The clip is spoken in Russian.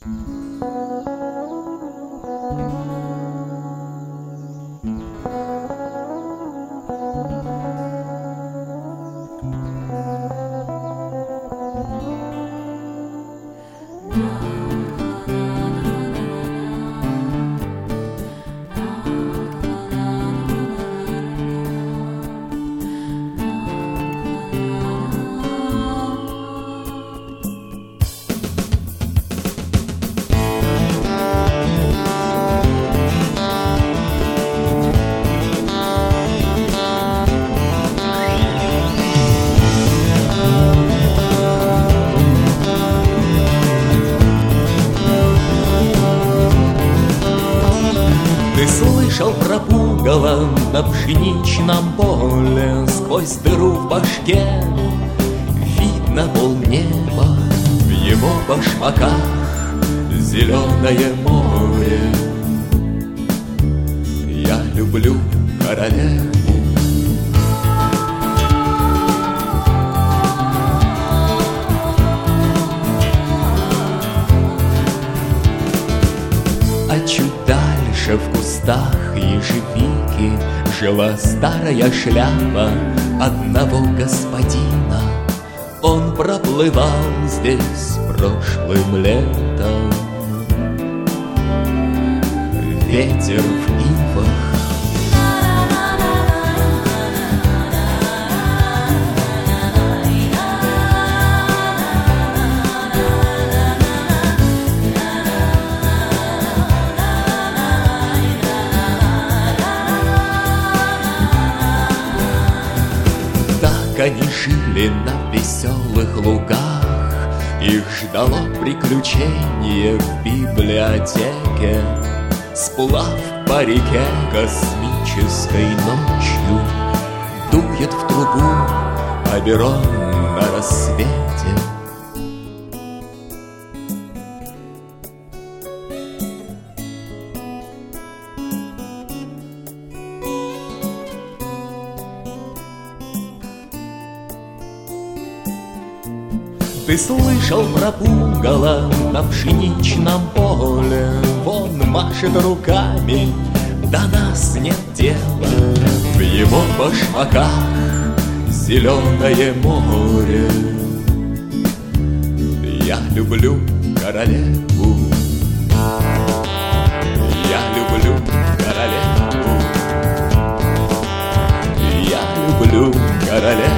Ты слышал про пугало на пшеничном поле, сквозь дыру в башке видно полнеба, в его башмаках зеленое море. Я люблю королеву. А чуть дальше в кустах ежевики жила старая шляпа одного господина. Он проплывал здесь прошлым летом. Ветер в ивах. Они жили на веселых лугах, их ждало приключение в библиотеке. Сплав по реке космической ночью, дует в трубу Оберон на рассвете. Ты слышал про пугало на пшеничном поле? Вон машет руками, до нас нет дела. В его башмаках зеленое море. Я люблю королеву. Я люблю королеву. Я люблю королеву.